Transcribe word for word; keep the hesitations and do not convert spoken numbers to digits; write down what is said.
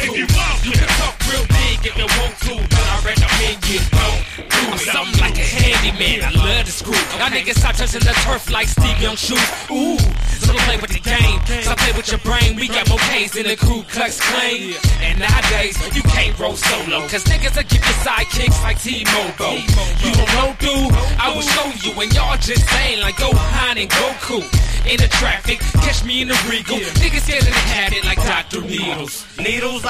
If you want to, you can talk real big if you want to, but I recommend you don't do it. I'm something like a handyman, I love to screw. Y'all niggas stop touching the turf like Steve Young shoes. Ooh, so don't play with the game, so play with your brain. We got more K's in the Ku Klux Klan. And nowadays, you can't roll solo, cause niggas will give you sidekicks like T-Mobile. You don't know, dude, I will show you, and y'all just saying like Gohan and Goku. In the traffic, catch me in the Regal. Niggas scared to had it like Doctor Needles. Needles